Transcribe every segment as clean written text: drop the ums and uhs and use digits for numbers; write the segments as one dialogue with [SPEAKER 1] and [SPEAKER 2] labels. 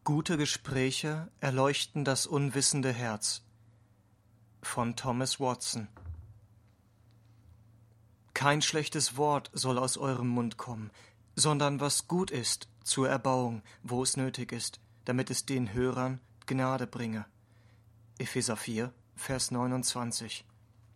[SPEAKER 1] Gute Gespräche erleuchten das unwissende Herz von Thomas Watson. Kein schlechtes Wort soll aus eurem Mund kommen, sondern was gut ist zur Erbauung, wo es nötig ist, damit es den Hörern Gnade bringe. Epheser 4, Vers 29.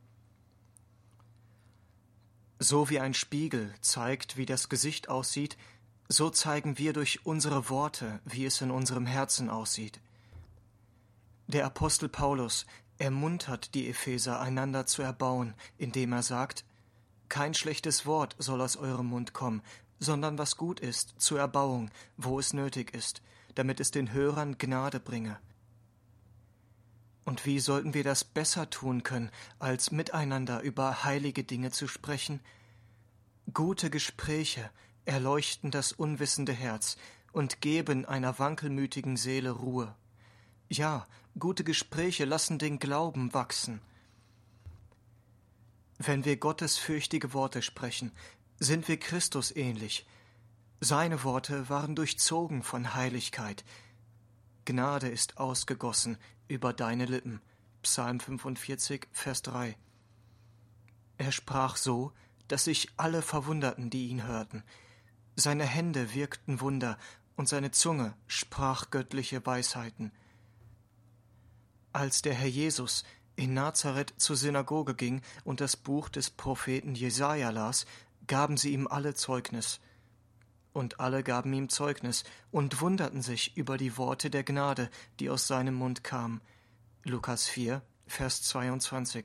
[SPEAKER 1] So wie ein Spiegel zeigt, wie das Gesicht aussieht, so zeigen wir durch unsere Worte, wie es in unserem Herzen aussieht. Der Apostel Paulus ermuntert die Epheser, einander zu erbauen, indem er sagt: Kein schlechtes Wort soll aus eurem Mund kommen, sondern was gut ist zur Erbauung, wo es nötig ist, damit es den Hörern Gnade bringe. Und wie sollten wir das besser tun können, als miteinander über heilige Dinge zu sprechen? Gute Gespräche erleuchten das unwissende Herz und geben einer wankelmütigen Seele Ruhe. Ja, gute Gespräche lassen den Glauben wachsen. Wenn wir gottesfürchtige Worte sprechen, sind wir Christus ähnlich. Seine Worte waren durchzogen von Heiligkeit. Gnade ist ausgegossen über deine Lippen. Psalm 45, Vers 3. Er sprach so, dass sich alle verwunderten, die ihn hörten. Seine Hände wirkten Wunder, und seine Zunge sprach göttliche Weisheiten. Als der Herr Jesus in Nazareth zur Synagoge ging und das Buch des Propheten Jesaja las, gaben sie ihm alle Zeugnis. Und alle gaben ihm Zeugnis und wunderten sich über die Worte der Gnade, die aus seinem Mund kamen. Lukas 4, Vers 22.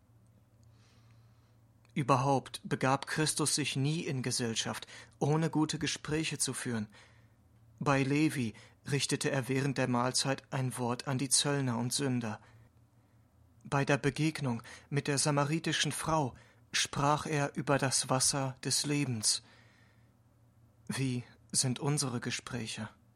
[SPEAKER 1] Überhaupt begab Christus sich nie in Gesellschaft, ohne gute Gespräche zu führen. Bei Levi richtete er während der Mahlzeit ein Wort an die Zöllner und Sünder. Bei der Begegnung mit der samaritischen Frau sprach er über das Wasser des Lebens. Wie sind unsere Gespräche?